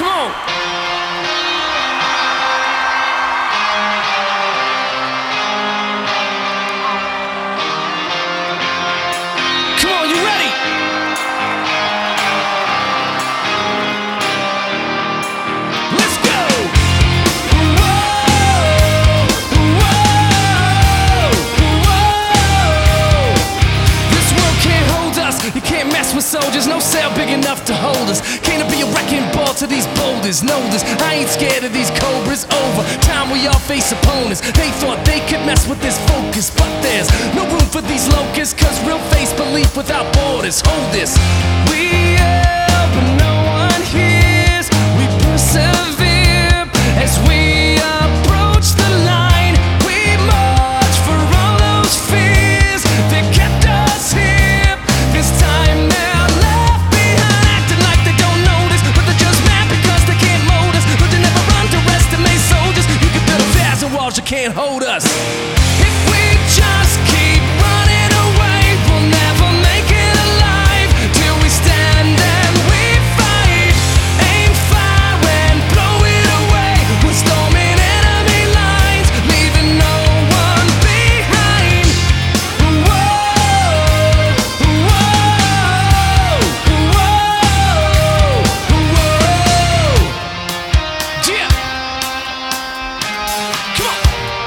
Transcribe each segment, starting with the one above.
Come on. Come on, you ready? Let's go. Whoa, whoa, whoa. This world can't hold us. You can't mess with soldiers. No cell big enough to hold us. Can't be a wrecking ball to these boulders. Know this, I ain't scared of these cobras. Over time we all face opponents. They thought they could mess with this focus, but there's no room for these locusts. Cause real face belief without borders. Hold this. We yell, but no one hears. We persevere as we approach the line. We march for all those fears that kept us here. This time they're left behind, acting like they don't notice, but they're just mad because they can't mold us. But they never underestimate soldiers. You can build a thousand walls, you can't hold us. If we just keep running away, we'll never make it alive till we stand and we fight. Aim fire and blow it away. We're storming enemy lines, leaving no one behind. Whoa, whoa, whoa, whoa. Yeah. Come on.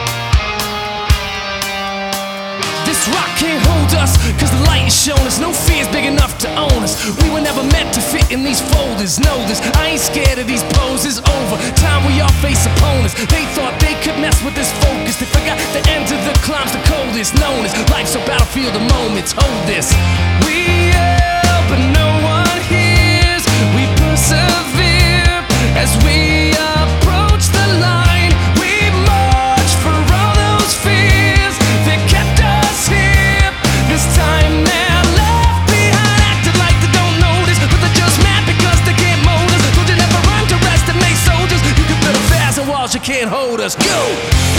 This rock can't hold us, cause the light is shown us. No fear's big enough to own us. We were never meant to fit in these folders. Know this, I ain't scared of these poses. Over time we all face opponents. They thought they could mess with this focus. They forgot the end of the climb's the coldest. Known as life's a battlefield of moments. Hold this. We yell, but no one hears. We persevere as we approach the line. We march for all those fears that kept us here. This time they're left behind, acting like they don't notice, but they're just mad because they can't mold us. Don't you never underestimate soldiers. You can build a thousand walls, you can't hold us. Go!